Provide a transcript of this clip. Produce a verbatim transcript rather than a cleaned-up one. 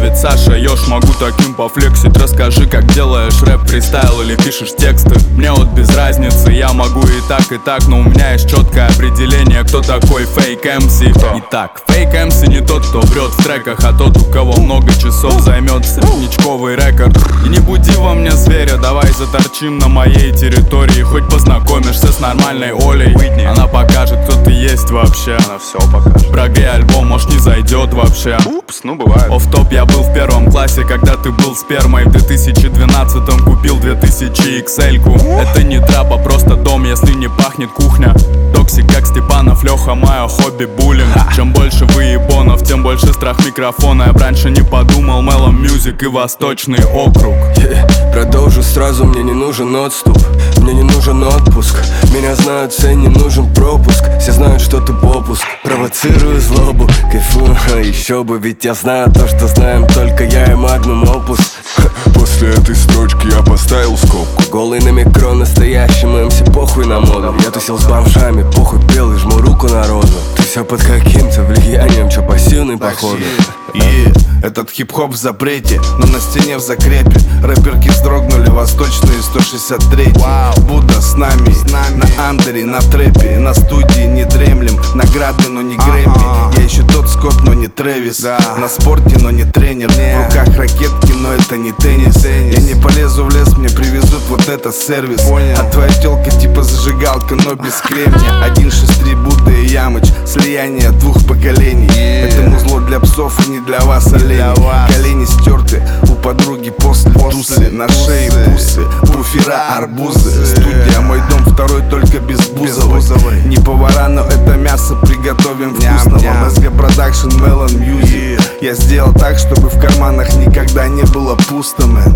ведь Саша Ёж, могу таким пофлексить. Расскажи, как делаешь рэп, фристайл или пишешь тексты. Мне вот без разницы, я могу и так, и так, но у меня есть четкое определение, кто такой фейк эм си. Итак, фейк эм си не тот, кто врет в треках, а тот, у кого много часов займет среднячковый рекорд. И не буди во мне зверя, давай заторчим на моей территории. Хоть познакомишься с нормальной Олей, она покажет, кто ты есть вообще. Она все покажет. Прогрей альбом, может не зайдет вообще. Упс, ну бывает. Офф-топ, я был в первом классе, когда ты был спермой. В две тысячи двенадцатом купил две тысячи икс эль-ку. Это не трап, а просто дом, если не пахнет кухня. Токсик, как Степанов, Леха, мое хобби буллинг. Чем больше выебонов, тем больше страх микрофона. Я б раньше не подумал, Мелом Мьюзик и Восточный округ. yeah. Продолжу сразу, мне не нужен отступ, мне не нужен отпуск. Меня знают, все не нужен пропуск. Все знают, что ты попуск. Провоцирую злобу, кайфую, еще бы. Ведь я знаю то, что знаем только я и Магнум Опус. После этой строчки я поставил скобку. Голый на микро, настоящим эм си, похуй на моду. Я тусил с бомжами, похуй белый, жму руку народу. Ты все под каким-то влиянием, чё пассивный походу. Yeah. Этот хип-хоп в запрете, но на стене в закрепе. Рэперки вздрогнули, восточные сто шестьдесят три. wow. Будда с нами, с нами, на андере, на трэпе. На студии не дремлем, награды, но не Грэмми. uh-huh. Я еще тот Скотт, но не Трэвис. да. На спорте, но не тренер. yeah. В руках ракетки, но это не теннис. теннис. Я не полезу в лес, мне привезут вот это сервис. Понял. А твоя тёлка типа зажигалка, но без кремния. Один шесть три Будда и Ямыч, слияние двух поколений. yeah. Это музло для псов и не для вас, олени. Колени стерты у подруги после, после тусы. На шее бусы, буфера, арбузы. Студия, мой дом второй, только без Бузовой. Не повара, но это мясо приготовим вкусного. эм эс джи Production, Мелом Мьюзик. Я сделал так, чтобы в карманах никогда не было пусто, мэн.